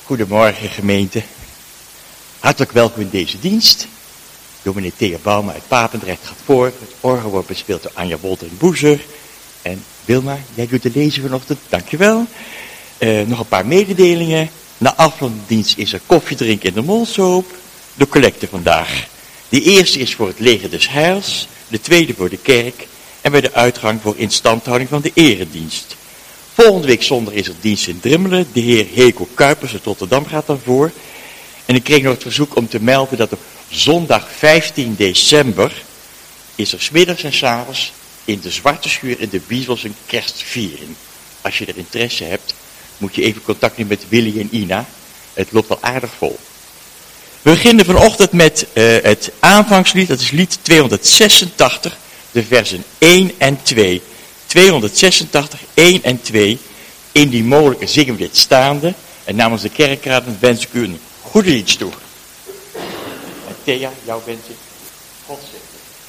Goedemorgen gemeente. Hartelijk welkom in deze dienst. Dominee Thea Bauma uit Papendrecht gaat voor. Het orgel wordt bespeeld door Anja Wolter in Boezer. En Wilma, jij doet de lezing vanochtend. Dankjewel. Nog een paar mededelingen. Na afloop van de dienst is er koffiedrink in de Molsoop. De collecte vandaag. De eerste is voor het leger des Heils. De tweede voor de kerk. En bij de uitgang voor instandhouding van de eredienst. Volgende week zondag is er dienst in Drimmelen. De heer Heko Kuipers uit Rotterdam gaat daarvoor. En ik kreeg nog het verzoek om te melden dat op zondag 15 december is er 's middags en 's avonds in de Zwarte Schuur in de Biesbos een kerstviering. Als je er interesse hebt, moet je even contact nemen met Willy en Ina. Het loopt wel aardig vol. We beginnen vanochtend met het aanvangslied, dat is lied 286, de versen 1 en 2. 286, 1 en 2. In die mogelijke zingen we dit staande. En namens de kerkraden wens ik u een goede dienst toe. En Thea, jou wens ik God zegen.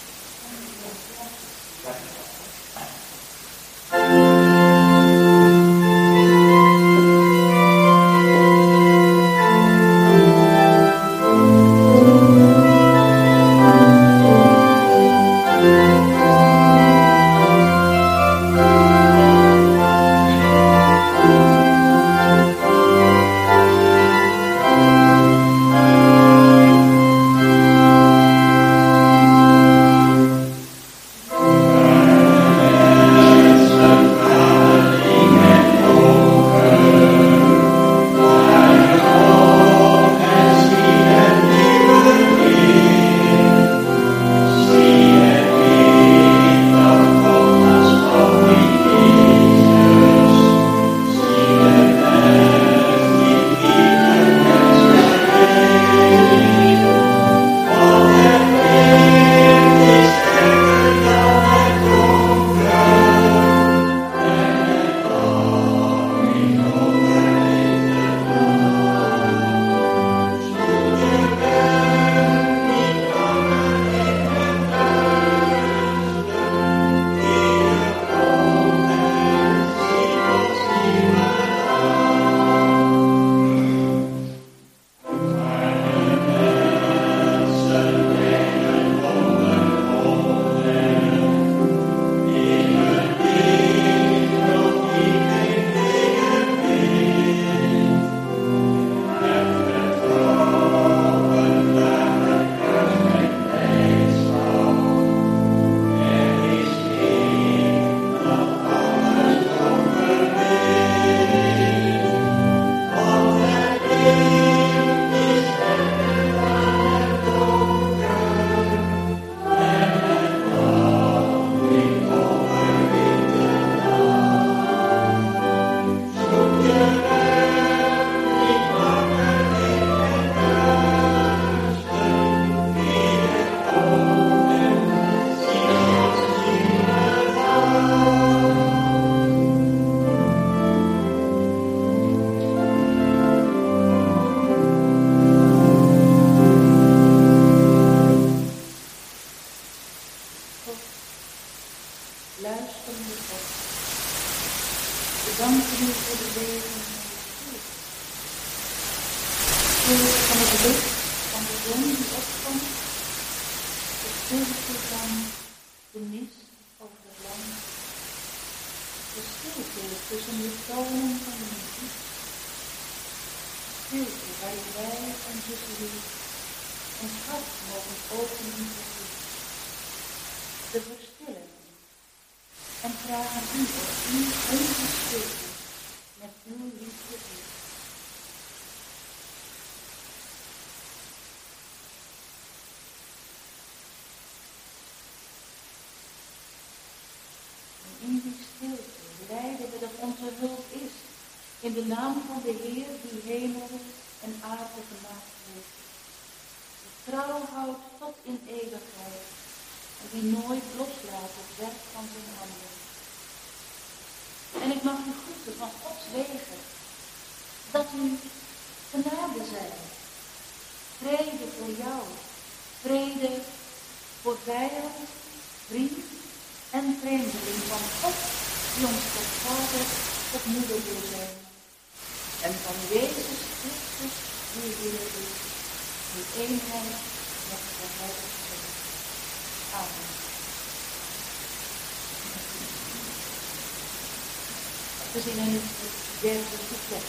In de naam van de Heer die hemel en aarde gemaakt heeft. Die trouw houdt tot in eeuwigheid. En die nooit loslaat het werk van zijn handen. En ik mag u groeten van Gods wegen. Dat u genade zijn. Vrede voor jou. Vrede voor vijand, vriend en vreemdeling van God. Die ons tot vader, tot moeder wil zijn. en van Jezus Christus, die Heer is, in eenheid met de Heilige Geest. Amen. We zingen nu het derde couplet.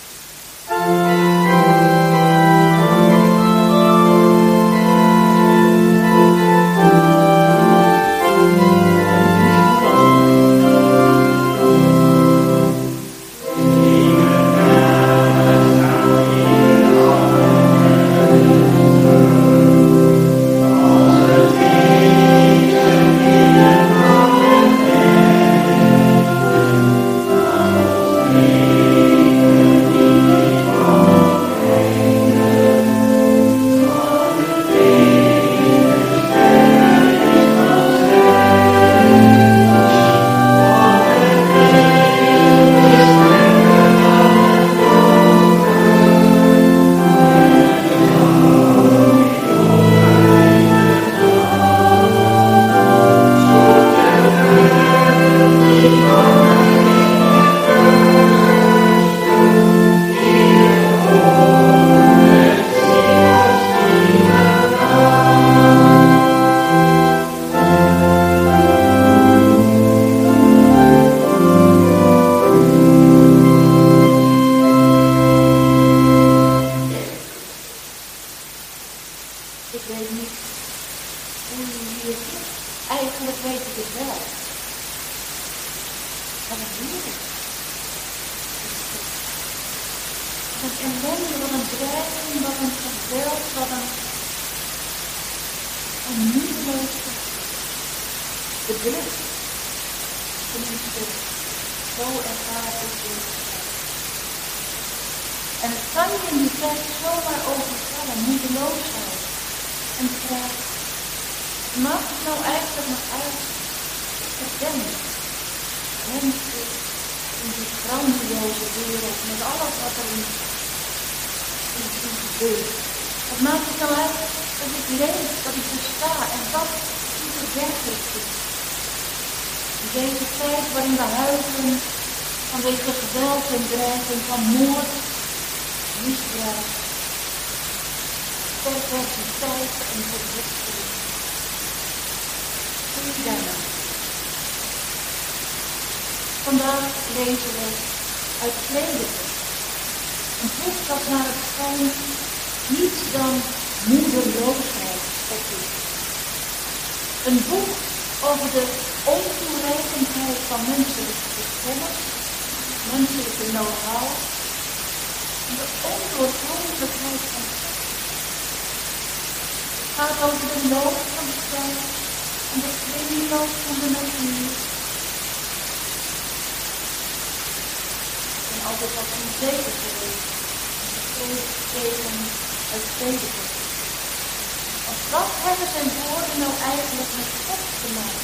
En het kan je in die tijd zomaar overvallen, moedeloosheid en vraag, mag het nou eigenlijk nog uit? Ik ben mensen in die grandioze wereld, met alles wat er in gebeurt. Wat maakt het nou uit dat ik leef, dat ik besta en wat is werkelijk is? In deze tijd waarin we huilen vanwege geweld en dreiging van moord, misbruik, perversiteit en verwikkeling. Zie je daarna? Vandaag lezen we uit Prediker, een boek dat naar het schijnt niets dan moedeloosheid oproept. Een boek over de ontoereikendheid van menselijke kennis, menselijke know-how en de ondoorgrondelijkheid van God. Het gaat over de loop van de tijd en de kringloop van de natuur. Ik ben altijd wat onzeker geweest en tegen het Prediker. Want wat hebben zijn woorden nou eigenlijk met God te maken?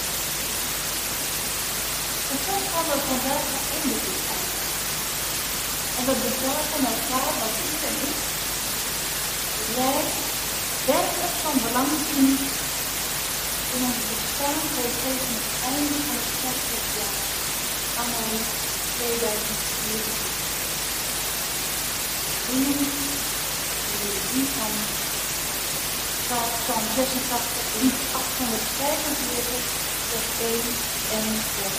En zo gaan we vandaag naar onderzoek uit. En we bezorgen elkaar wat u en ik, jij, werkelijk van belang zien in ons bestaan tegen het einde van het 60 jaar, anno 2024. Die van Psalm 86, lied 845, vers 1 en vers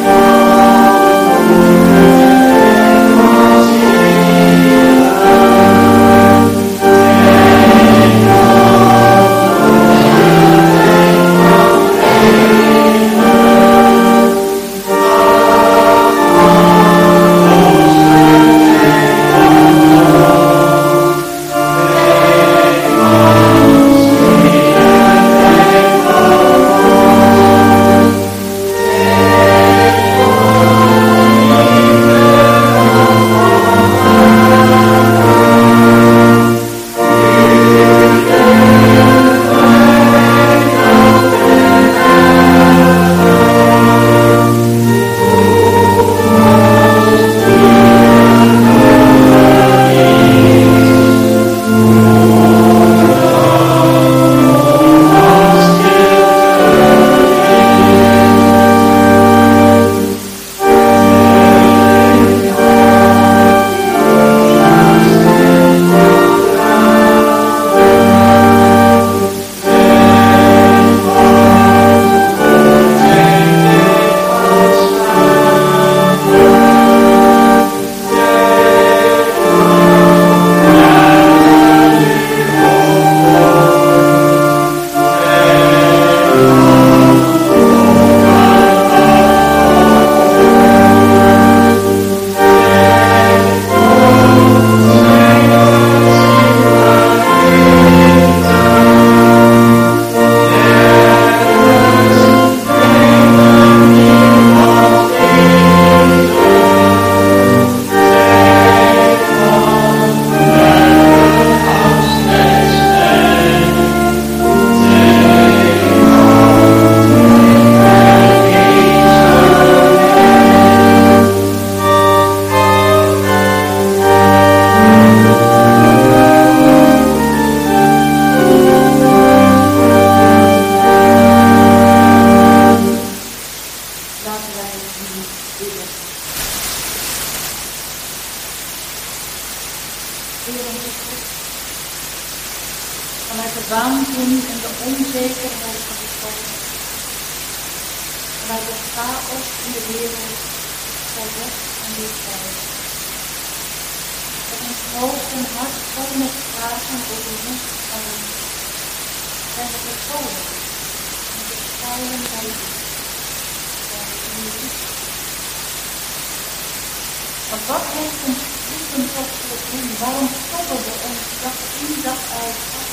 5. vanuit de waanzin en de onzekerheid van de toekomst, vanuit het chaos in de wereld, zal weg en weer zijn. Dat ons hoofd en hart vol met vragen over hoe zijn we gekomen en we schuilen bij u. Want wat heeft ons voeten tot doen? Waarom stoppen we ons dag in dag uit af?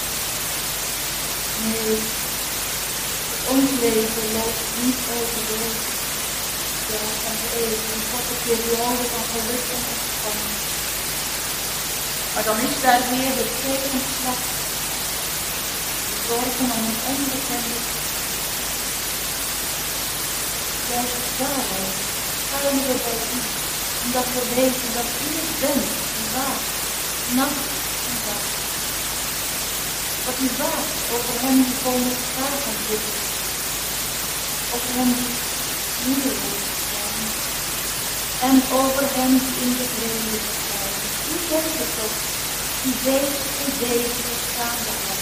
Nee, ons leven loopt niet over deze dag van het leven, een korte periode van geluk en ontspanning. Maar dan is daar weer de tegenslag, de zorgen om een onbekende. Juist daarom schuilen we bij u, omdat we weten dat u het bent, die waakt, nacht en dag. Dat u waakt over hen die komen vragen zitten, over hen die moedeloos zijn, en over hen die in de vrede zijn. U bent het toch, die deze en deze staande houdt.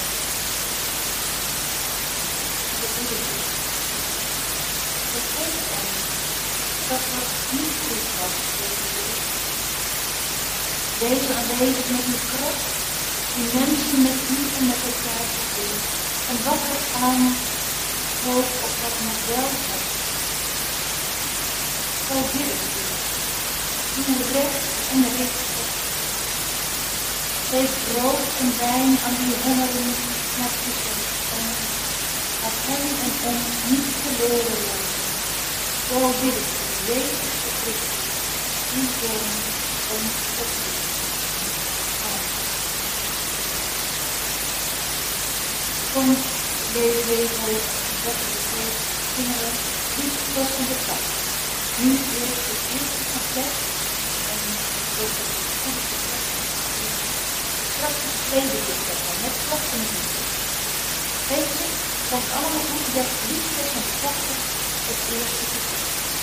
We bidden u. Vergeet ons dat wat niet goed was deze week. Wees aanwezig met uw kracht, die mensen met u en met elkaar verbindt. En wat er aan hoop op wat nog wel hebt. Zo bidden u. Uw recht en richten. Geef brood en wijn aan uw hongeren naar voeten. En laat hen en ons niet verloren worden. Zo bidden u, Jezus Christus, uw Zoon, ons vergeving. Amen. Kom, deze week hoog, dat we zingen we Christus in de stad. Nu eerst het eerste gebed en ook het goede gebed. Straks het tweede gebed met klokkenmuziek. Weet je, komt allemaal goed weg, liefdes en klokken het eerste gebed.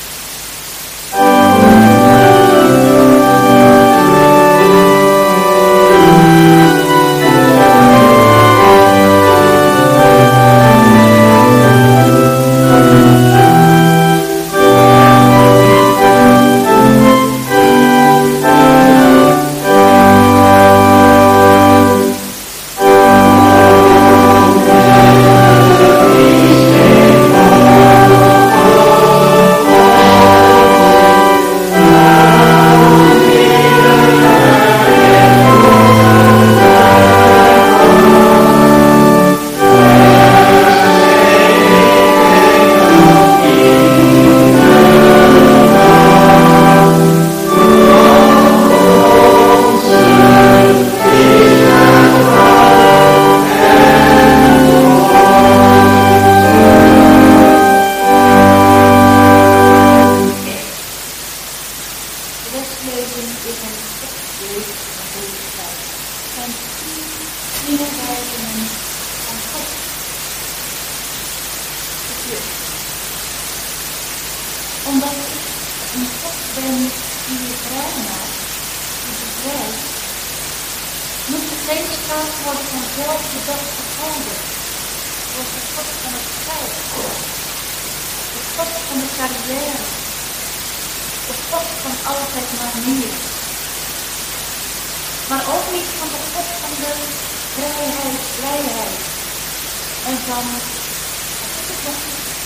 Omdat ik een God ben die je vrij maakt, die bevrijdt, moet er geen sprake worden van zelfbedachte goden, zoals de God van het geld, de God van de carrière, de God van altijd maar meer. Maar ook niet van de God van de vrijheid en van, wat is het nog?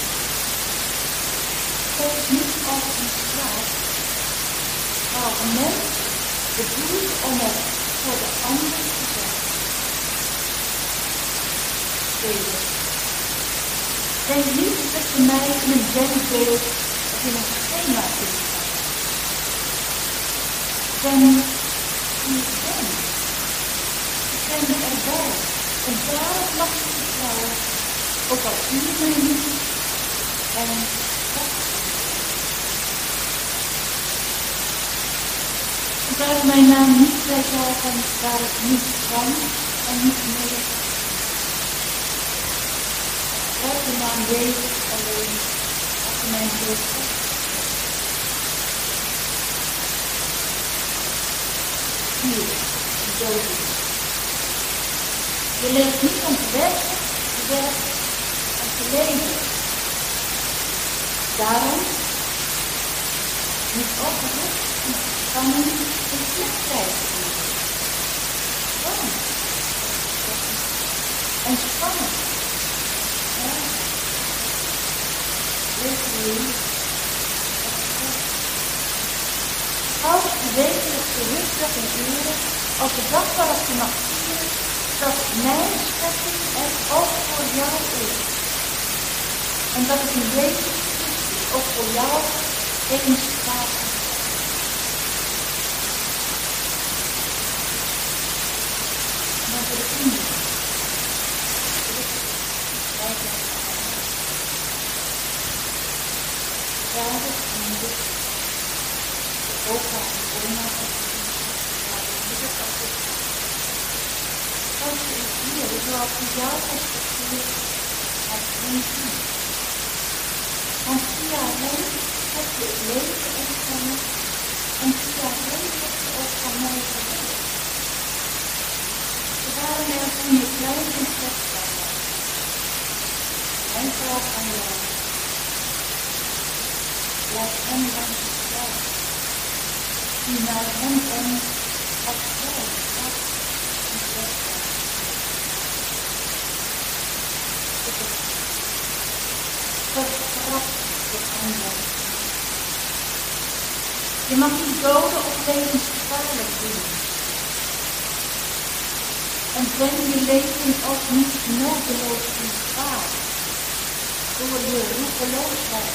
Het is niet als een straat, maar als mens bedoeld om het voor de ander te zijn. Tweede. Denk niet dat je mij in een denkbeeld of in een schema kunt staan. Ben wie ik ben. Ik ben erbij. En daarop mag je vertrouwen, ook al zie je mij niet. En gebruik mijn naam niet bij zaken waar ik niet kan en niet meer. Gebruik de naam Jezus alleen als je mijn wil hebt. Hier, zo is. Je leeft niet om te werken, je werkt om te leven. Daarom niet opgericht en spanning en slechtheid. Waarom? En spanning. Ja. Leef je lief. Houd je wekelijkse rustdag en ure als de dag waarop je mag vieren dat mijn schepping er ook voor jou is. En dat het in Jezus Christus ook voor jou eens staat. En dan voor de kinderen. Vader, moeder, opa en oma en moeder als het als je is hier, zoals je jou respecteert, als geen kind. Want via hen heb je het leven ontvangen en via hen heb je ook van mij gehoord. Ze waren er toen je klein en kwetsbaar was. En vooral van jou. Laat hen langs het kruis. Die naar hen om als vrouw, als en kwetsbaar. Verkracht de ander. Je mag niet doden of levensgevaarlijk doen. En breng je leven ook niet nodeloos in gevaar door je roekeloosheid.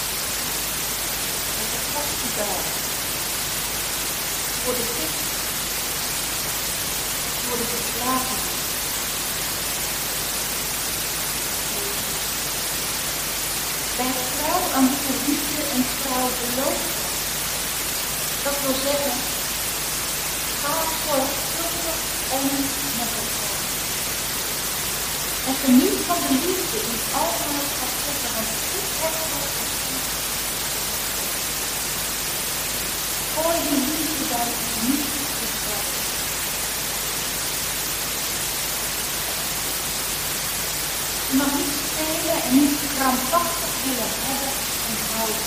En verkracht je daar voor de ziek, voor de verslagen. Blijf trouw aan de liefde en trouw beloofd. Dat wil zeggen, ga zorgvuldig om met elkaar. En geniet van de liefde die altijd gaat zeggen, want dit wordt wel gezien. Gooi die liefde dan niet te krijgen. Je mag niet spelen en niet krampachtig willen hebben en houden.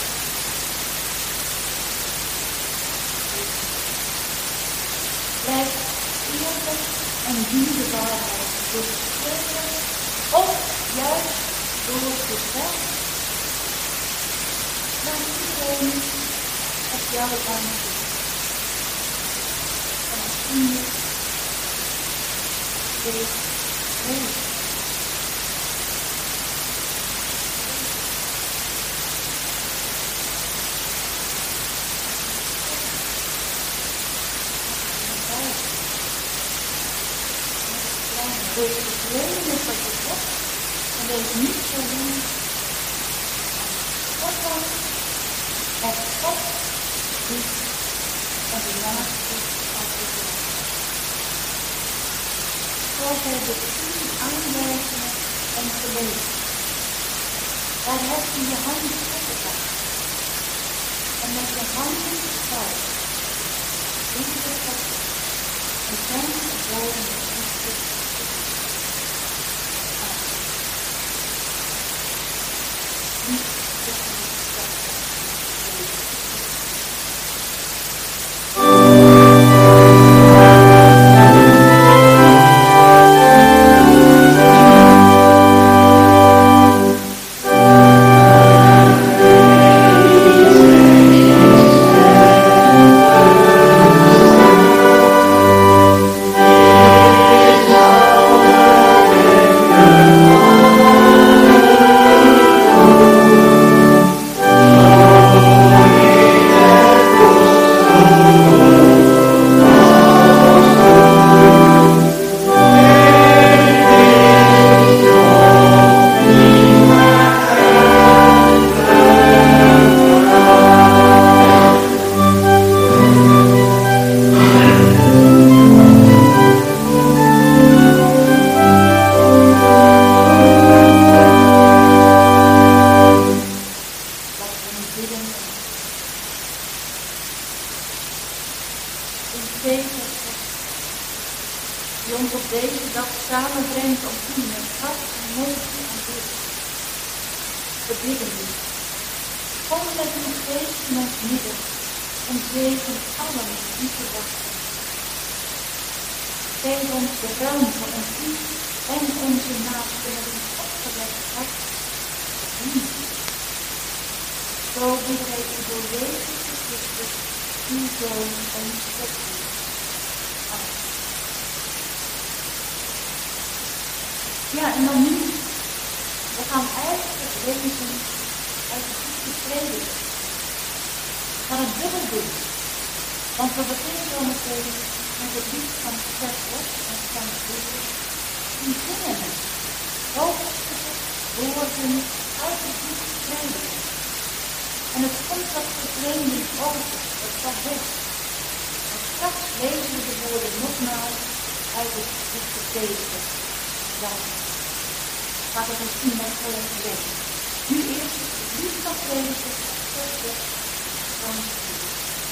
Blijf eerlijk en dier de waarheid door te spreken of juist door te zeggen. Laat iedereen op jou aanzien. En afzonderlijk wees vredig. Wees tevreden met wat je zegt en wees niet zo lief. God dan en God lief en de naaste als je zegt. Zoals hij de 10 aanwijzingen en gelezen. Daar heb je je handen opgepakt en met je handen gevouwen. In de God en zijn geboden met liefde. op deze dag samenbrengt om u met hart en mond te aanbidden. We bidden u. Kom met uw geest in ons midden en zegen allen die u verwachten. Geef ons de ruimte om u en onze naasten met een opgewekt hart te dienen. Zo bidden wij u door Jezus Christus, uw Zoon en Schepper. Amen. Ja, en dan nu. We gaan eigenlijk lezen uit het boekje Prediker. We gaan het dubbel doen. Want we beginnen zo meteen met het lied van Schepper en van Prediker. Die zingen het. Hoofdstukken, woorden uit het boekje Prediker. En het komt wat vervreemding over, dat gaat weg. En straks lezen we de woorden nogmaals uit het boekje Prediker. Dan gaat het misschien nog wel even weg. Nu eerst het lied van Prediker, Schepper van Prediker.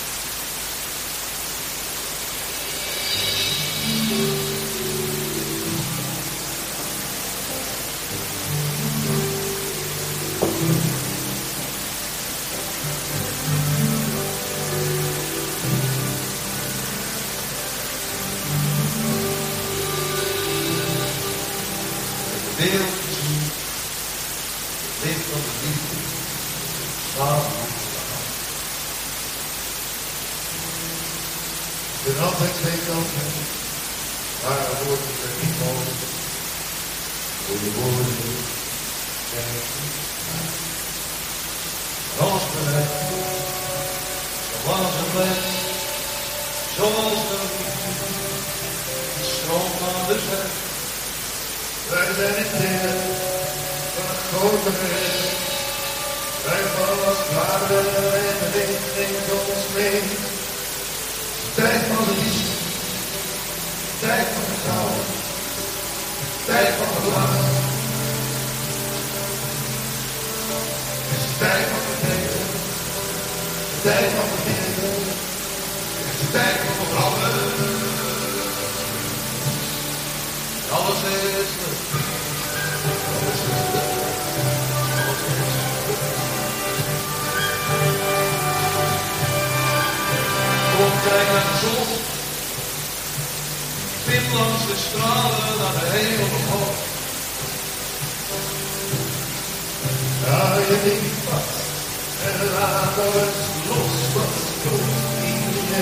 wereld gezien, het licht van de liefde, samen met elkaar. Ik ben altijd twee kanten, maar er wordt er niet mogelijk. Door je woorden zijn alles bereikt, zoals het blijft, zoals de liefde, het stroomt aan de zee. Wij zijn in deel van het grote reis. Wij vallen als bladen en de wind neemt ons mee. De tijd van de liefde, de tijd van de trouw, de tijd van de lach. Het is de tijd van het leven, de tijd van het leven, het is de tijd van het branden. Alles is leuk. Alles is leuk. Alles is leuk. Kom, kijk naar de zon. Spin langs de stralen naar de hemel omhoog. Hou je ding vast en laat alles los wat komt in je.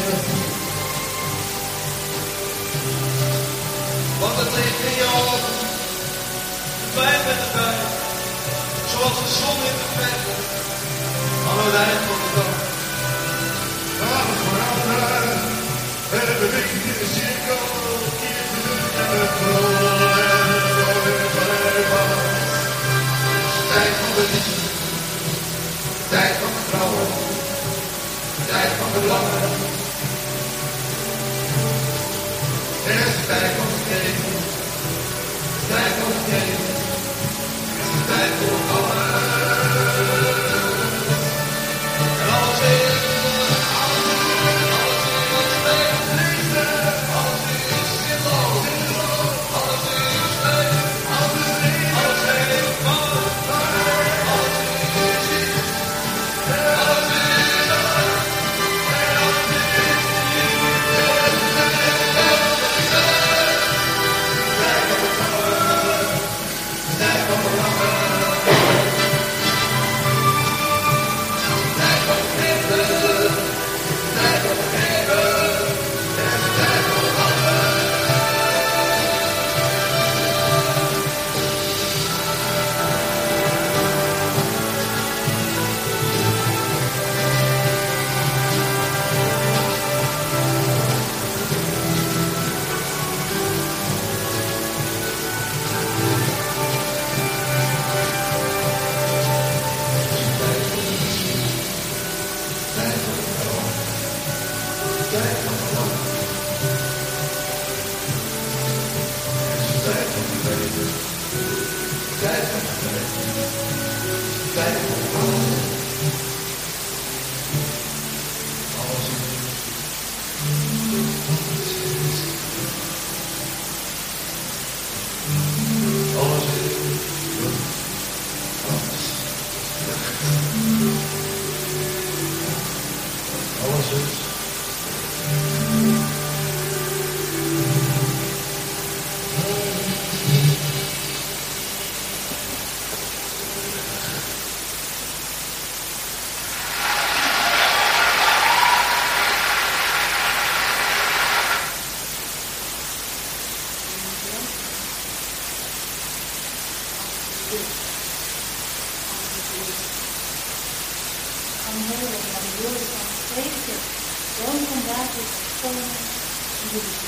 Want het ligt in je ogen, de pijn met de pijn, zoals de zon in de verte, aan het eind van de dag. Alles veranderen, en we denken in de cirkel, hier te doen en we rollen en we van het is de tijd van de liefde, de tijd van de vrouwen, de tijd van de langen. Het is de tijd van het leven, de tijd van het leven, het is de tijd voor alles. En alles is liefde, alles is zinloos. woorden van Christus, Zoon van David, komen en jullie.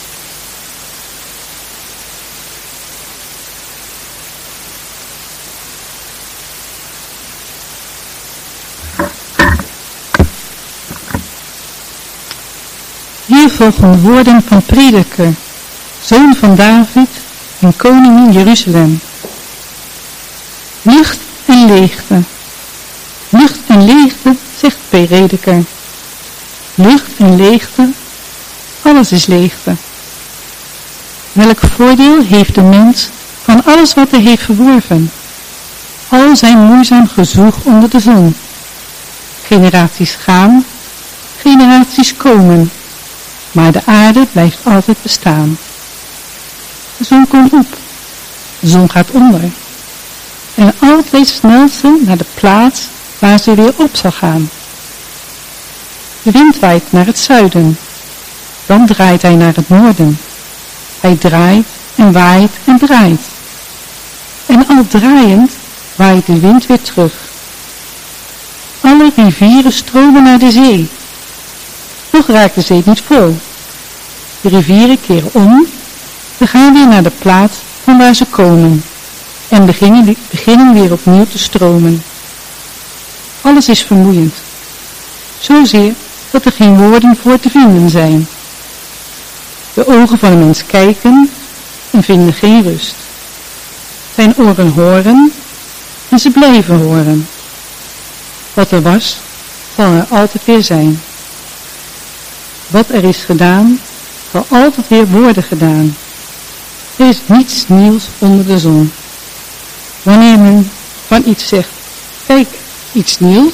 Hier volgen woorden van Prediker, zoon van David en koning in Jeruzalem. Lucht en leegte. Lucht en leegte, zegt Prediker. Lucht en leegte, alles is leegte. Welk voordeel heeft de mens van alles wat hij heeft verworven? Al zijn moeizaam gezoeg onder de zon. Generaties gaan, generaties komen. Maar de aarde blijft altijd bestaan. De zon komt op. De zon gaat onder. En altijd snelt ze naar de plaats waar ze weer op zal gaan. De wind waait naar het zuiden. Dan draait hij naar het noorden. Hij draait en waait en draait. En al draaiend waait de wind weer terug. Alle rivieren stromen naar de zee. Toch raakt de zee niet vol. De rivieren keren om, ze gaan weer naar de plaats van waar ze komen en beginnen weer opnieuw te stromen. Alles is vermoeiend, zozeer dat er geen woorden voor te vinden zijn. De ogen van een mens kijken en vinden geen rust. Zijn oren horen en ze blijven horen. Wat er was, zal er altijd weer zijn. Wat er is gedaan, zal altijd weer worden gedaan. Er is niets nieuws onder de zon. Wanneer men van iets zegt, kijk, iets nieuws,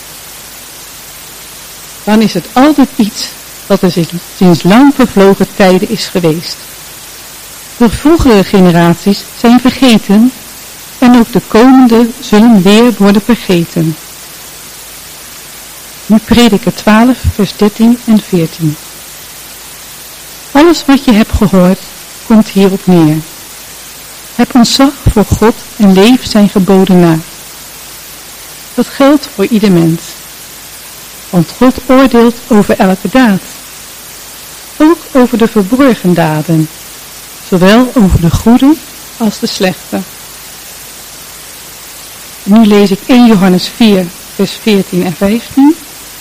dan is het altijd iets dat er sinds lang vervlogen tijden is geweest. De vroegere generaties zijn vergeten en ook de komende zullen weer worden vergeten. Nu Prediker 12, vers 13 en 14. Alles wat je hebt gehoord, komt hierop neer. Heb ontzag voor God en leef zijn geboden na. Dat geldt voor ieder mens. Want God oordeelt over elke daad. Ook over de verborgen daden. Zowel over de goede als de slechte. En nu lees ik 1 Johannes 4, vers 14 en 15.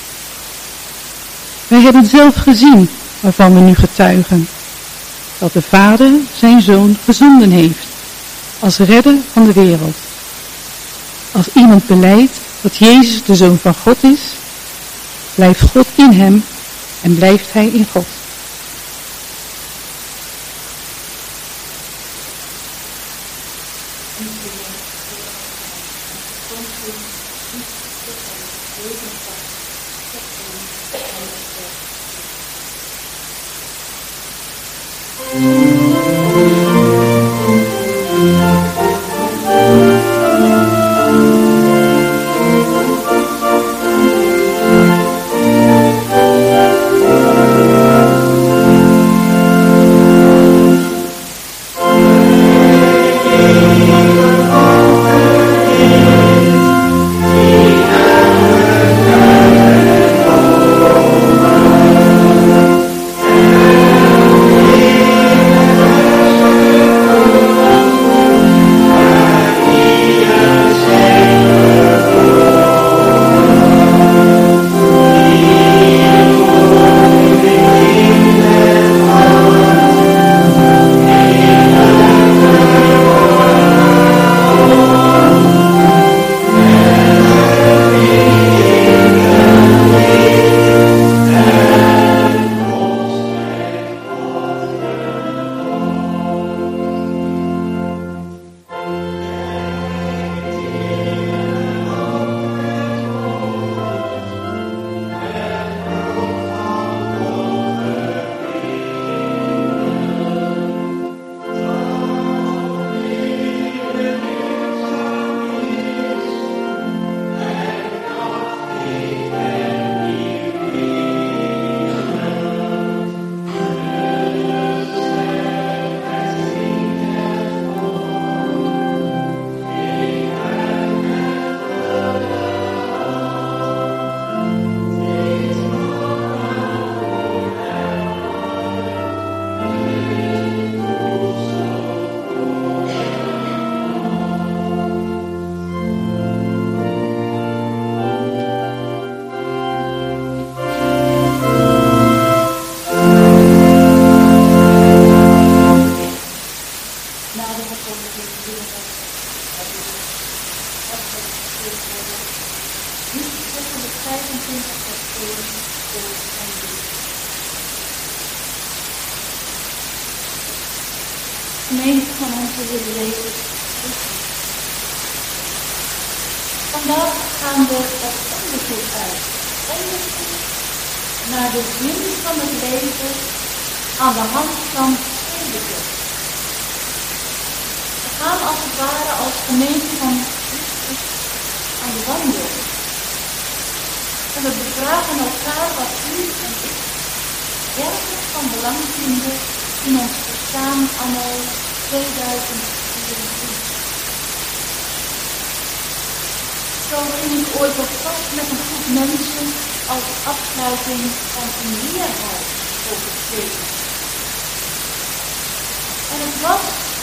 Wij hebben zelf gezien waarvan we nu getuigen. Dat de Vader zijn Zoon gezonden heeft. Als redder van de wereld. Als iemand belijdt dat Jezus de Zoon van God is, blijft God in hem en blijft hij in God. na de verkondiging dat is afgestuurd worden. Nu tussen de 25 pastoren voor en 3. Gemeente van onze Heer Jezus Christus. Vandaag gaan we op onderzoek uit. Onderzoek naar de zin van het leven aan de hand van prediken. We gaan als het ware als gemeente van Christus aan de wandel. En we bevragen elkaar wat u en ik werkelijk van belang vinden in ons bestaan anno 2024. Zo ging ik ooit op pad met een groep mensen als afsluiting van een leerhuis over het leven. En het was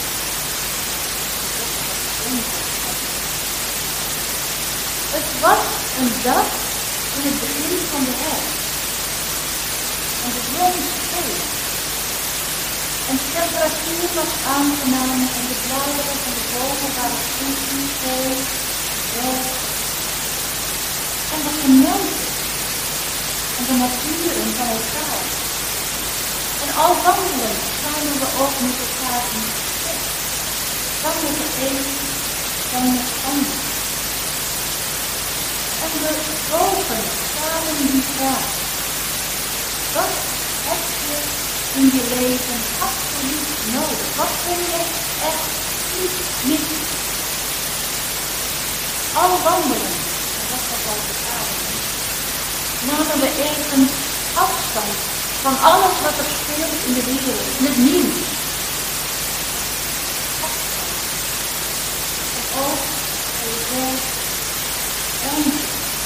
een dag in het begin van de herfst. En de zon scheen. En de temperatuur was aangenaam en de bladeren van de bomen waren groen, geel, rood. En we genoten en de naturen van elkaar. En al wandelend kwamen we ook met elkaar in gesprek. Dan met de een, dan met de ander. En we bogen samen die vraag. Wat heb je in je leven absoluut nodig? Wat kun je echt niet missen? Al wandelen, en dat was al de avond, namen we even afstand van alles wat er speelt in de wereld, in het nieuws. Afstand. En ook voor jezelf ruimte.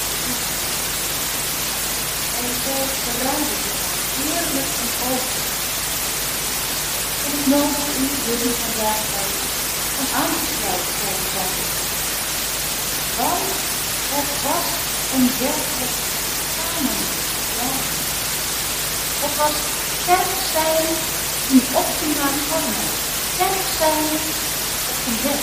En jezelf de ruimte te maken, eerlijk en open. En ik nodig jullie vandaag uit om aan te sluiten bij de dag. Want het was een werkelijk samenleving. Het was sterk zijn in optimale vormen. Sterk zijn op een weg.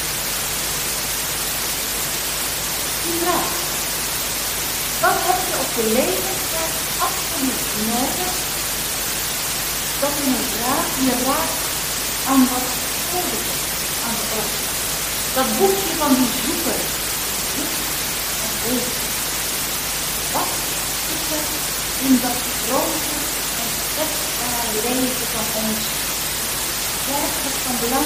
Die vraag. Wat heb je op de levensweg absoluut nodig? Dat je raakt aan wat schuldig is aan de orde. Dat boekje van die zoeker. Wat is er in dat grote en kwetsbare leven van ons werkelijk van belang?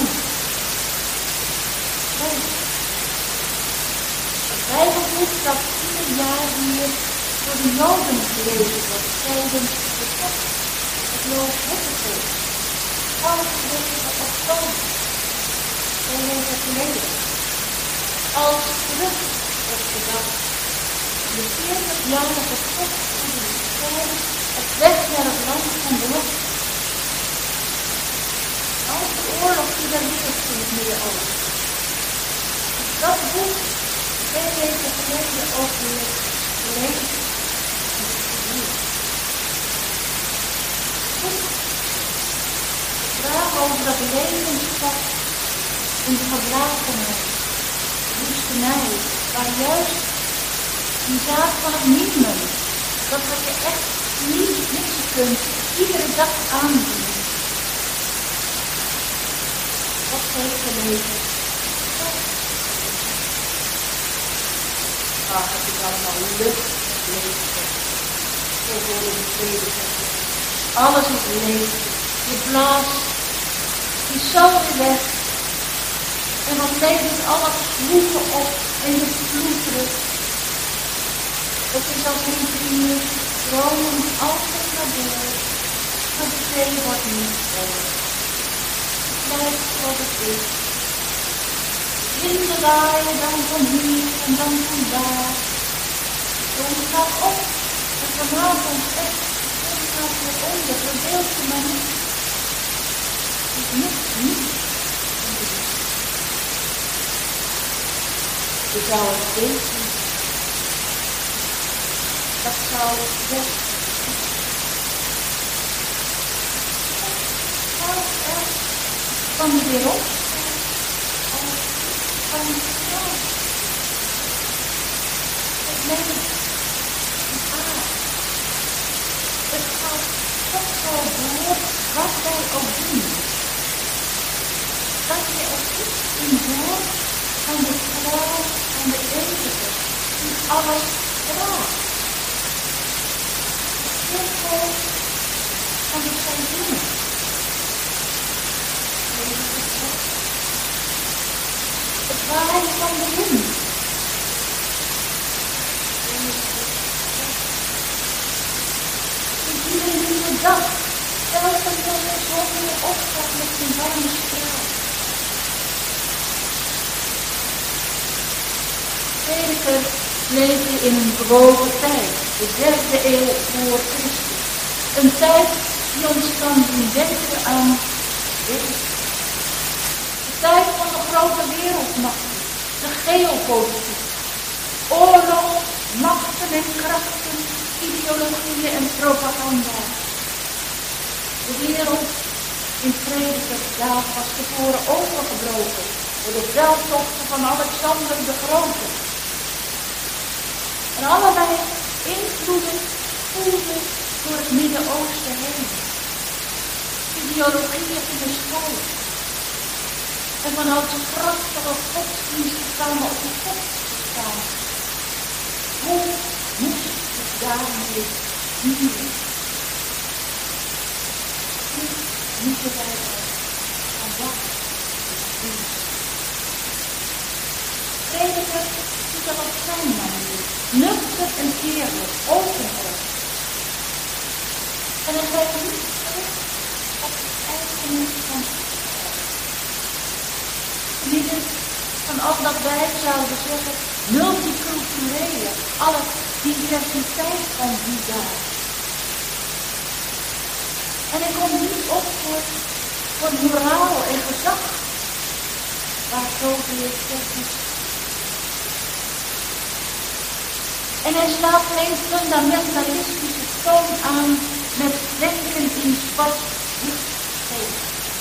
Het Bijbelboek dat ieder jaar hier door de Joden gelezen wordt tijdens de tocht, het Loofhuttenfeest, half weken oktober, 2 weken geleden, als terug wordt gedacht. De 40-jarige tocht van de woestijn op weg naar het land van belofte. Als de oorlog die daar heerst in het Midden-Oosten. Dat boek 2 weken geleden ook weer gelezen en gestudeerd. Goed. De vraag over dat levenspad in de verlatenheid, de woestenij, waar juist die zaak van het minimum, dat wat je echt niet missen kunt, iedere dag aandoen. Wat geeft je leven? Het is allemaal lucht en leven. Zo worden de tweede zeggen. Alles is leven. Je blaast, je zal weer weg. En dan levert al dat schroeven op en je vloederen. Het is als een rivier, stromen altijd naar boven, maar de zee wordt niet groot. Het blijft zoals het is. Winden waaien dan van hier en dan van daar. De zon gaat op en vanavond echt, de zon gaat weer onder, verbeeld je maar niet. Het is niks nieuws in de wereld. Je zou het weten. Dat zou best van de wereld van de vrouw. Het leven, het aard. Het gaat toch zo door wat wij ook doen. Dat je er iets in hoort van de trouw van de eeuwige, die alles draagt. Het cirkel van de seizoenen. Het waaien van de wind. Iedere nieuwe dag, telkens als de zon weer opgaat met zijn warme straal. Prediker leefde in een bewogen tijd, de 3e eeuw voor Christus. Een tijd die ons kan doen denken aan de tijd van de grote wereldmachten, de geopolitiek, oorlog, machten en krachten, ideologieën en propaganda. De wereld in Predikerdaad was tevoren overgebroken door de veldtochten van Alexander de Grote. En allerlei invloeden voelden door het Midden-Oosten heen. Ideologieën gingen schuilen. En vanuit de prachtige godsdiensten kwamen op de tekst te staan. Hoe moest het daarmee duren? Hoe moeten wij dat vandaag doen? Prediker doet dat op zijn manier, nuchter en eerlijk, openlijk. En hij geeft niet terug op het eigen van midden van al dat wij zouden zeggen, multiculturele, alle diversiteit van die daar. En hij komt niet op voor moraal en gezag, waar zoveel is. En hij slaat geen fundamentalistische toon aan met denken in zwart-wit geven.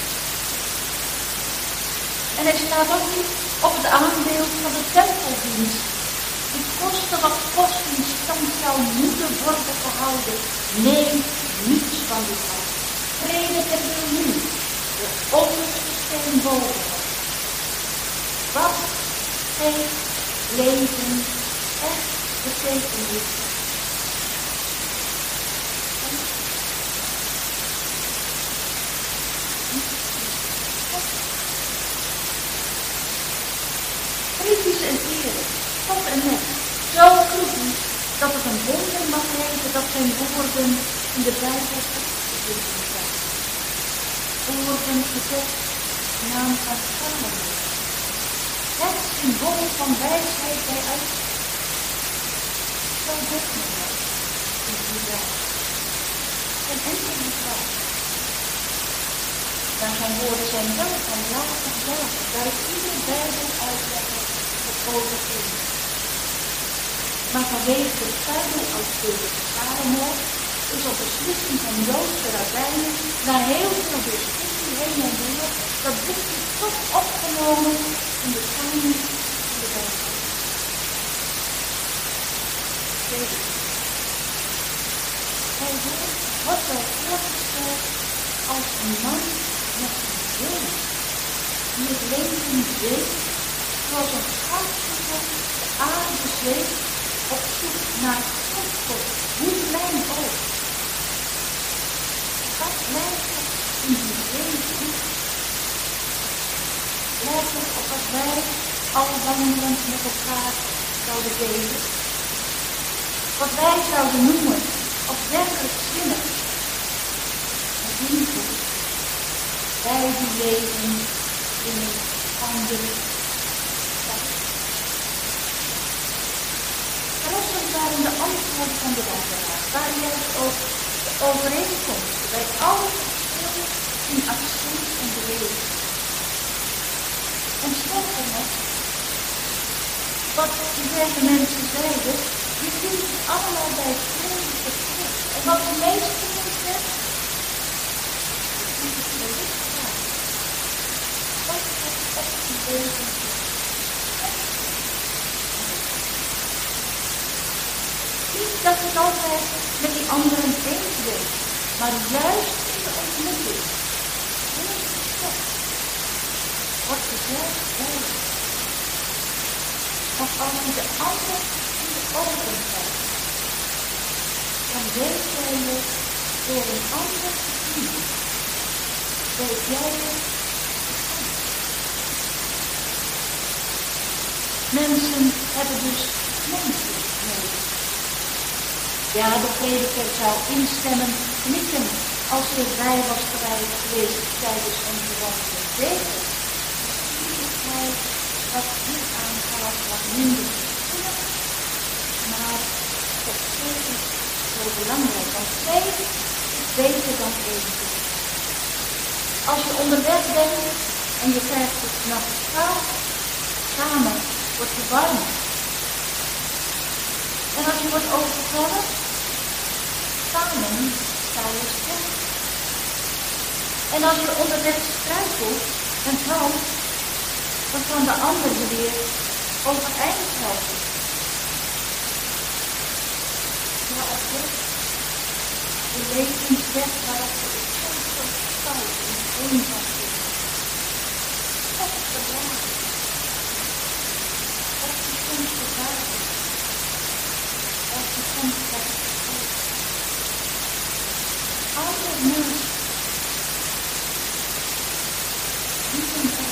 En hij slaat ook niet op het aanbeeld van de tempeldienst, die koste wat kost in stand zou moeten worden gehouden. Nee, niets van dit af. Prediker wil nu de onderste steen boven. Wat geeft leven echt betekenis? Kritisch en eerlijk, tot en met, zo kritisch dat het een wonder mag heten dat zijn woorden in de Bijbel opgeschreven zijn. Woorden gezegd, naam van Salomo. Het symbool van wijsheid bij uitstek. Zo dekken wij in die dag. Geen enkele vraag. Maar zijn woorden zijn wel van later dagen, bij ieder Bijbel uitleggen het overeen. Maar vanwege de Bijbelauteur Salomo is op beslissing van Joodse rabbijnen na heel veel discussie heen en weer dat boekje toch opgenomen in de kanon van de Bijbel. Hij wordt wel voorgesteld als een man met een wil, die het leven weet, zoals een goudzoeker de aarde zweeft op zoek naar God, hoe klein ook. Wat lijkt het in die leven? Lijkt het op wat wij al wandelend met elkaar zouden delen? Wat wij zouden noemen als werkelijk zinnig. En liefde, wij die leven in een andere tijd. Verrassend waren de antwoorden van de wandelaar, waar juist ook de overeenkomsten bij alle verschillen in accent en beweging. En sterker nog, wat diverse mensen zeiden, je vindt het allemaal bij vreemde terug. En wat de meeste mensen zegt, is het wellicht waar. Wat het echt een leven is. dat ik altijd met die anderen eens ben, maar juist in de ontmoeting, in het gesprek, wordt het juist duidelijk. Want als je de ander in de ogen kijkt, dan weet jij je door een ander te zien. Weet jij je mensen hebben dus mensen nodig. Ja, de prediker zou instemmen, knikken, als hij erbij was geweest tijdens onze wandeling. Deze moeilijkheid wat hier aangaat wat minder gevoelig, maar toch zeker zo belangrijk. Want twee is beter dan één. Als je onderweg bent en je krijgt het s'nachts koud, samen wordt je warm. En als je wordt overvallen, samen sta je sterk. En als je onderweg struikelt en valt, dan kan de ander je weer overeind helpen. Ja, op de levensweg waarop we het soms zo fout in één van zitten. Dat is belangrijk. Dat is soms gevaarlijk. Dat is soms gevaarlijk. Alle mensen die zijn echt.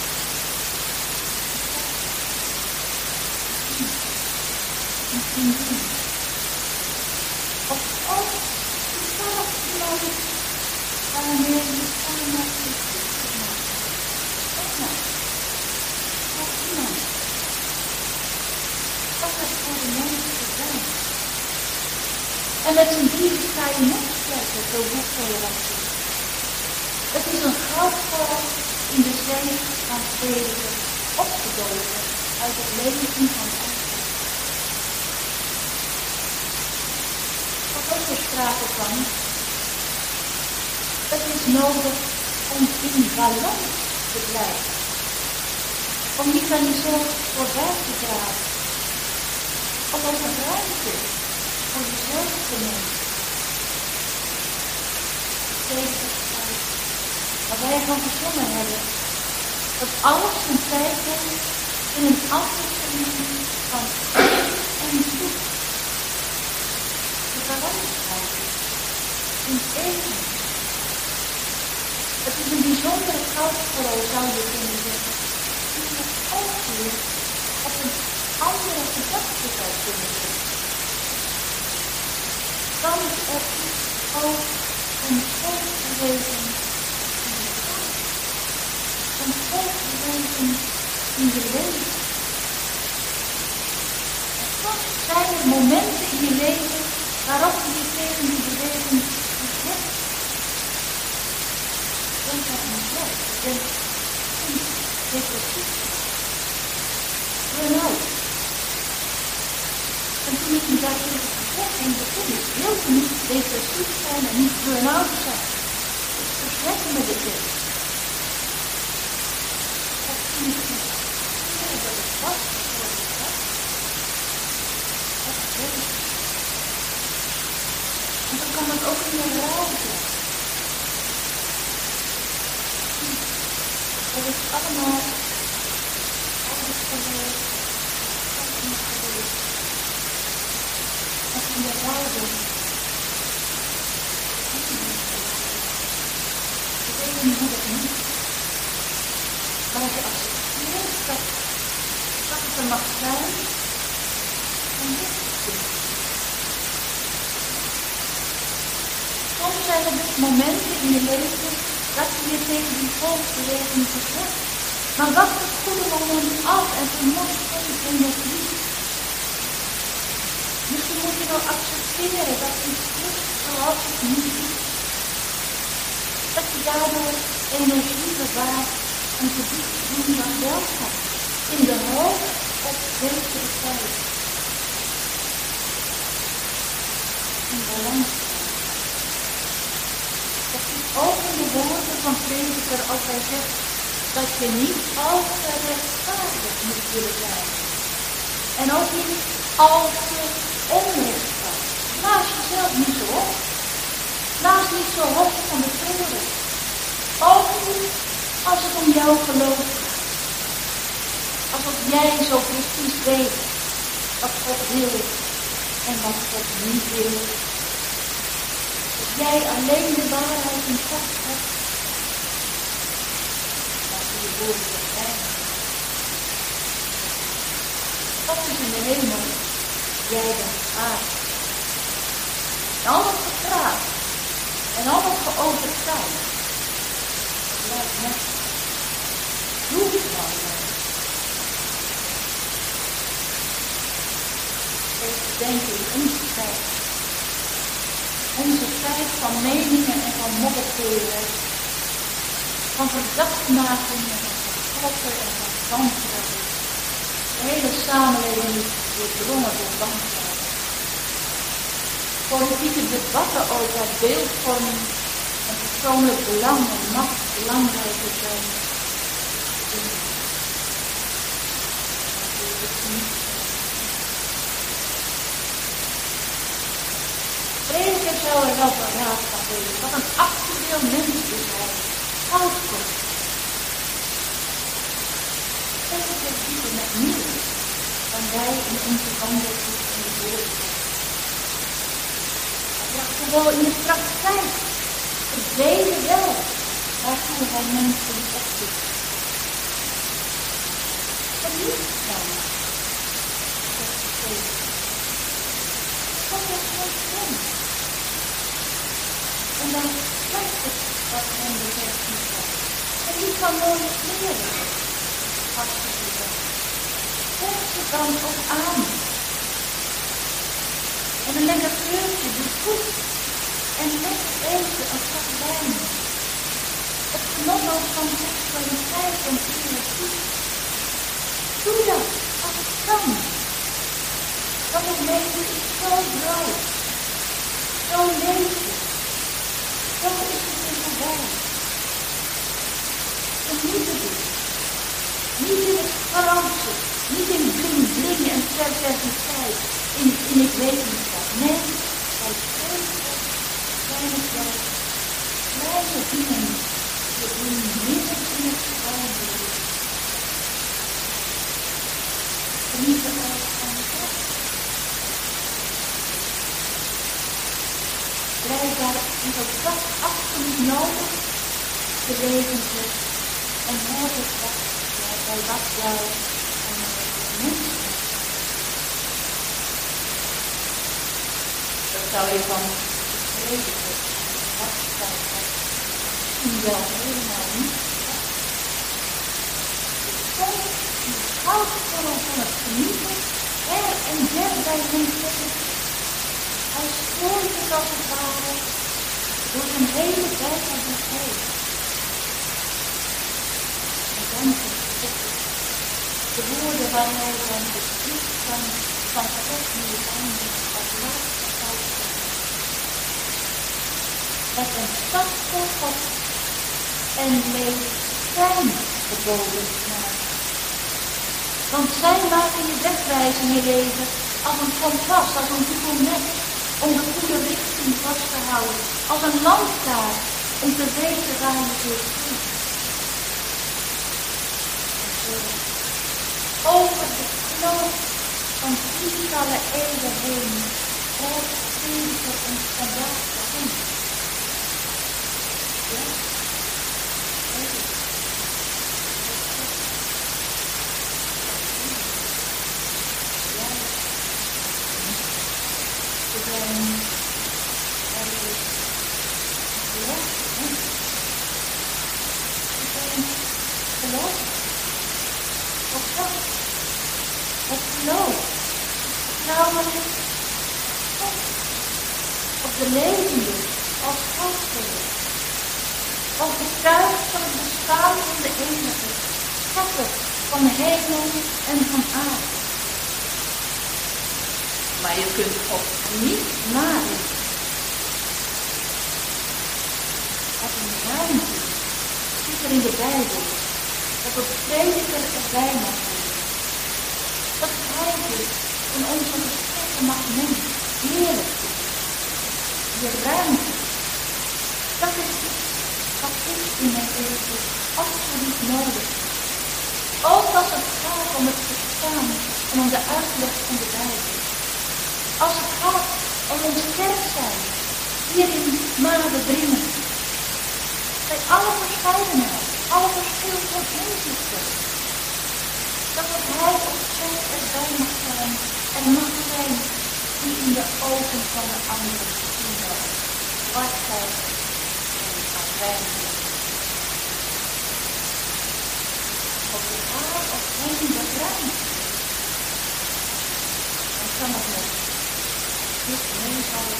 Of ook toevallig iemand waarmee je samen gezicht maakt. Of iemand. Wat het voor de mensen zijn. En met z'n drieën sta je nog sterker door boektolerantie. Het is een goudval in de zee van vrede opgedoken uit het leven van ons. Ook er sprake van. Het is nodig om in balans te blijven. Om niet aan jezelf voorbij te dragen. Om ook een ruimte voor jezelf te nemen. Deze tijd, wat wij van gezongen hebben. Dat alles een tijd heeft in een afwisseling van en goed. In eten. Het is een bijzondere goudkorrel, zou je kunnen zeggen, die je ook weer op een andere gedachte zou kunnen zetten. Dan is er ook een volksbeweging in de taal. Een volksbeweging in je leven. En toch zijn er momenten in je leven waarop je je tegen die beweging verzet. Denk aan mezelf. Denk depressief. Burn-out. En toen ik me daartegen verzet en begon, ik wilde niet depressief zijn en niet burn-out zijn. Ik verzette me er tegen. Dat toen ik me dat het was zoals het was. Dat weet ik. En dan kan het ook in je rouw zijn. Dat is allemaal alles geweest. Alles geweest. Als je in je rouw bent. Je weet niet hoe dat moet. Maar als je accepteert dat het er mag zijn, dan lukt het. Soms zijn er dus momenten in je leven dat je je tegen die volksbeweging verzet. Maar wacht het goede moment af en vermoed in je liefde. Misschien moet je wel accepteren dat iets is zoals het niet is. Dat je daardoor energie bewaart om te doen wat wel gaat. In de hoop op betere tijd. In balans. Dat is ook in de woorden van prediker als hij zegt dat je niet al te rechtvaardig moet willen zijn. En ook niet al te onrechtvaardig. Blaas jezelf niet zo op. Blaas niet zo hoog van de toren. Ook niet als het om jouw geloof gaat. Alsof jij zo precies weet wat God wil en wat God niet wil. Dat jij alleen de waarheid in vast hebt. Dat je woorden zijn. God is in de hemel. Jij bent aarde. En al het gepraat en al het geovertuigd, dat blijft net. Doe het dan maar. Even denken in onze tijd. Onze tijd van meningen en van modderteren, van verdachtmaking en van verkloppen en van wantrouwen. De hele samenleving is doordrongen door wantrouwen. Politieke debatten over beeldvorming en persoonlijk belang en macht belangrijker zijn. Prediker zou er wel beraad van wezen, wat een actueel mens is hij. Fout komt. Prediker dieper met meer dan wij in onze wandel in de woord. Ja, gewoon in de praktijk. Het weten wel waartoe hij mensen opzoekt. En niet dan. Dat is nooit slim. En dan blijft het wat hem betreft niet kan. En die kan mooie kleren. Hartstikke goed. Zet ze dan ook aan. En een lekker kleurtje doet goed. En lekker eten een glas wijn. Het genot ook van seksualiteit en filosofie. Doe dat, als het kan. Want het leven is zo groot. Zo leefbaar. Zo is het weer voorbij. Geniet het dus. Niet in het grootste. Niet in bling bling en perversiteit. In ik weet niet wat. Nee, bij kleine kleine dingen die doen midden in het gewone. Genieten ook van God. Blijkbaar is ook dat absoluut nodig te leven en hoort het bij wat jou mensen. Dat zou je van prediken, wat zijn dat? Misschien wel helemaal niet. Soms houdt van het genieten, her en der bij hem tegen. Hij stoort het als het ware door zijn hele Bijbel heen. En dan de woorden waar hij dan besluit van God nu eindigt als laatste fout. Met een stap voor God en leef zijn geboden na. Want zij maken je wegwijzen in je leven als een kompas, als een Google Maps, om de goede richting vast te houden, als een landkaart om te weten waar je zult gaan. Over de kloof van tientallen eeuwen heen krijgt Prediker ons vandaag in. Ja? De levende als godsveel, als getuige van het bestaan van de enige, schepper van de hemel en van aarde. Maar je kunt God niet nadenken. Wat een ruimte zit er in de Bijbel, dat de prediker erbij mag zijn. Dat hij dus in onze gesprekken mag nemen, heerlijk. als het gaat om het verstaan en om de uitleg van de Bijbel. Als het gaat om ons kerk zijn, hier in Maden-Dringen. Bij alle verscheidenheid, alle verschil van inzichten. Dat het Hij of zij erbij mag zijn en mag zijn die in de ogen van de anderen zien wil. Waarheid en afwijzing. Op de haar of hen begrijpt. Dan kan het nog niet meevallen.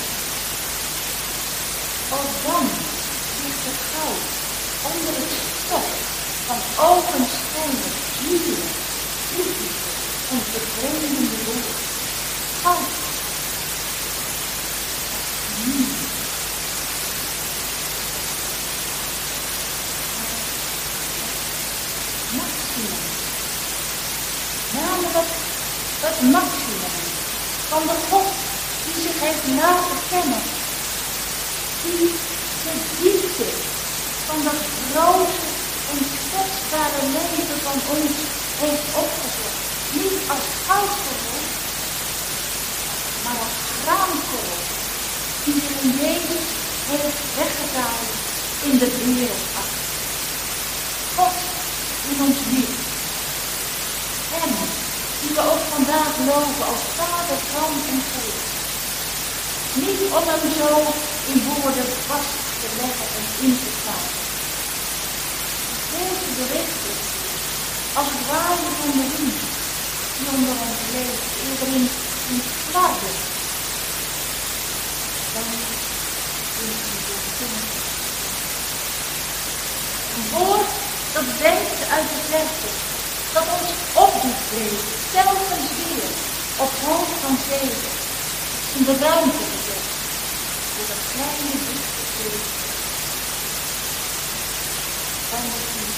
Ook dan ligt het goud onder het stof van ogenschijnlijk zielen, liefde en vervreemdende woorden. Goud. Maximum. Namelijk het maximum van de God die zich heeft laten kennen. Die de diepte van dat grote en kwetsbare leven van ons heeft opgezocht. Niet als goudkorrel, maar als graankorrel die zich in Jezus heeft weggedaan in de wereld achter. God in ons lief. Hem die we ook vandaag loven als Vader, Zoon en Geest. Niet om hem zo in woorden vast te leggen en in te staan. Deze berichten als het waaien van de wind die onder ons leeft, eerder in flarden dan in de zin. Een woord dat denkt uit de verte, dat ons op doet leven, telkens weer op hoog van zegen, in de ruimte gezet, door dat kleine dichte leven. Van de Christus.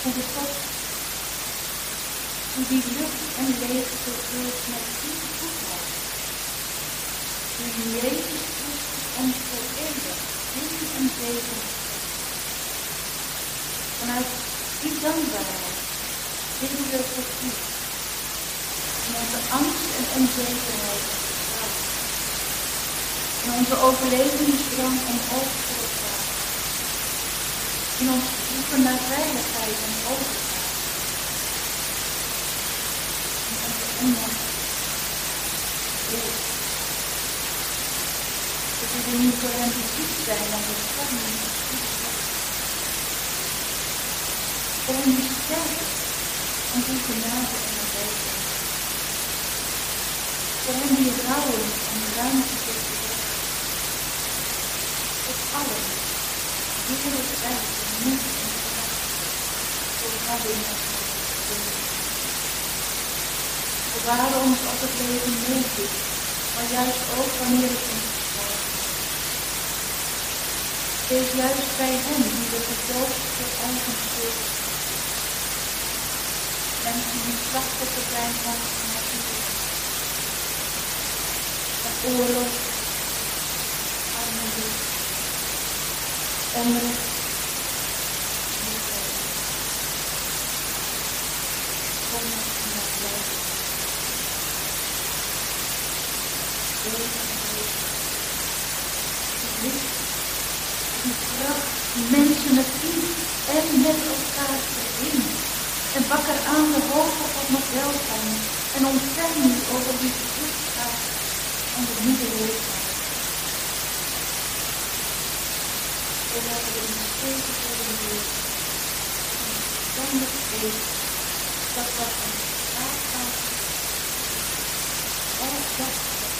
Goede God, u die lucht en leegte vult met uw goedheid. U in Jezus Christus ons voor eeuwig zegen en zegen. Vanuit die dankbaarheid bidden we tot u. In onze angst en onzekerheid en vertrouwen. In onze overlevingsdrang omhoog voor elkaar. In ons zoeken naar veiligheid en overgave. In onze onmacht. Dat we er niet voor hem ziek zijn, want we kan niet ziek zijn. Voor hem die sterk is, om uw genade en vergeving. Voor hem die rouwen en ruimte te verwerken. Tot allen, wereldwijd en moed en kracht, voor hebben met ons. Bewaar ons als het leven meedoet, maar juist ook wanneer het ons verslaat. Wees juist bij hen die we gedoopt voor eigen schuld. Mensen die slachtoffer zijn van natuur. Van oorlog, armoede, onrecht, misdaad. Kom en dat leven. Die kracht die mensen met u en met elkaar verbindt. En wakker aan de hoop op wat nog wel kan. En ontferm u over wie vlucht gaat en de nieuwe leeftijd. Zodat we in steeds worden leert. En verstandig weet dat wat ons raad gaat. Elk dag.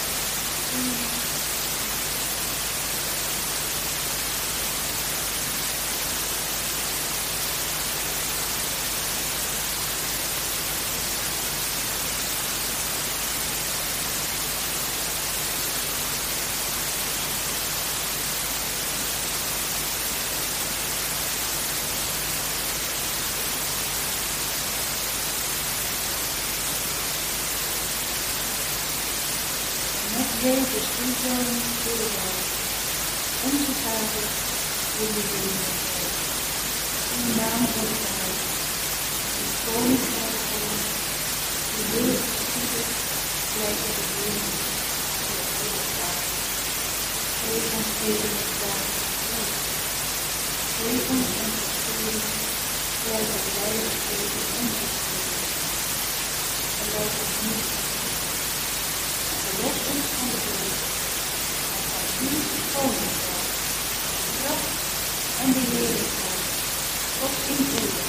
Jezus, uw Zoon, voor de wereld, onze Vader, voor de wereld, uw naam voor de wereld, uw koninkrijk komen, uw wil geschieden, gelijk op de wereld, voor de wereld. Geef ons eeuwig dagelijks brood. Geef ons onze schulden, gelijk op wij vergeven onze schulden. En leid ons niet. Verlos ons van de dood, en van uw koninkrijk, de kracht en de heerlijkheid, tot in eeuwig.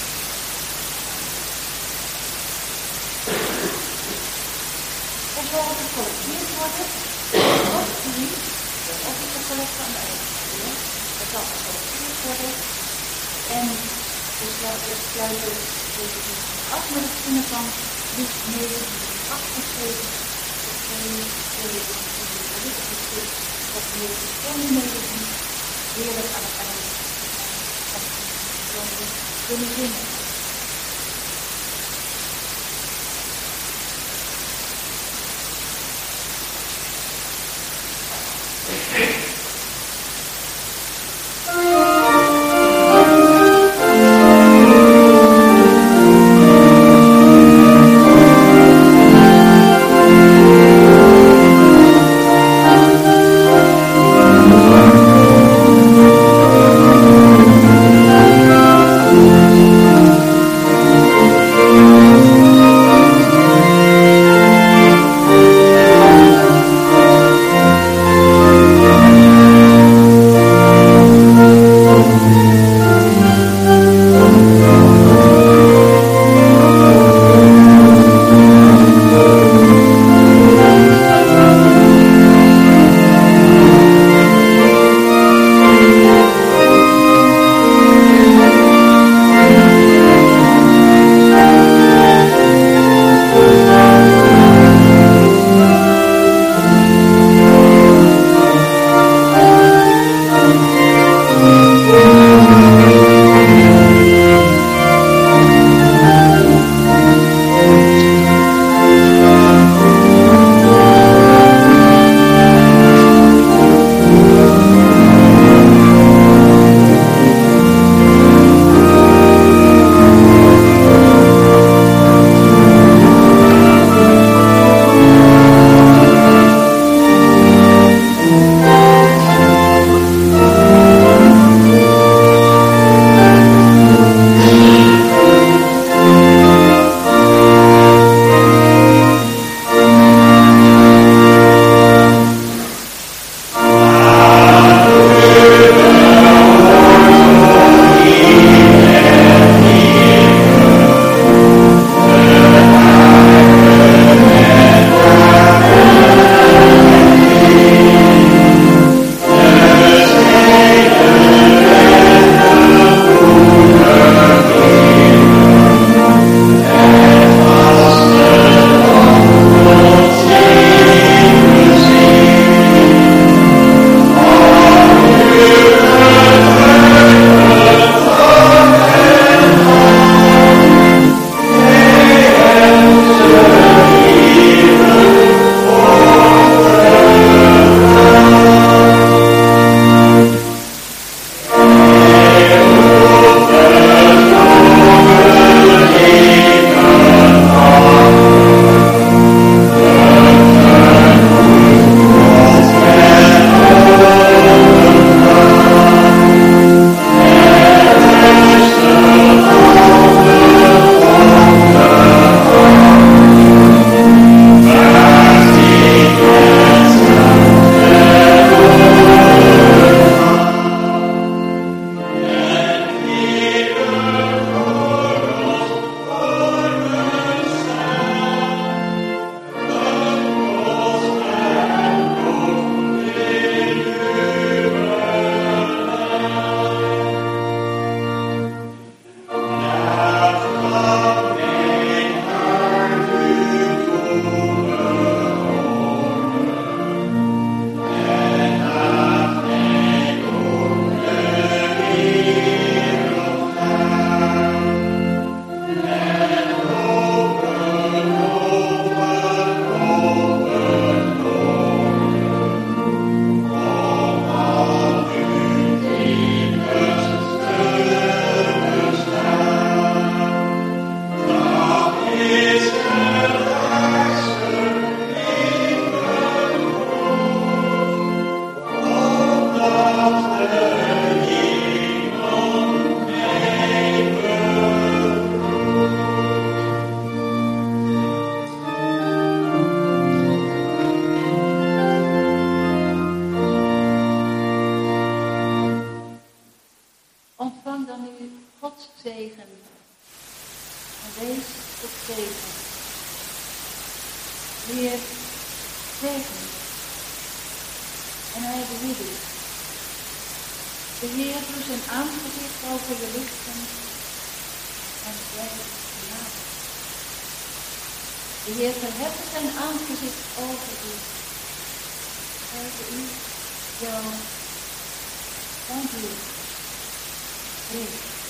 Er zal gecollecteerd worden, wat u niet, dat is ook een collecte aan de eigen. Er zal gecollecteerd worden, en we sluiten deze af met het zingen van lied 1978. Dat we de koningen heerlijk aan het einde kunnen zingen. zegen en wees tot zegen. Heer, zegen en hij behoede. De Heer doet zijn aangezicht over je lichten en zij genade. De Heer verheft zijn aangezicht over u. Over u, jou, dank u, vrede.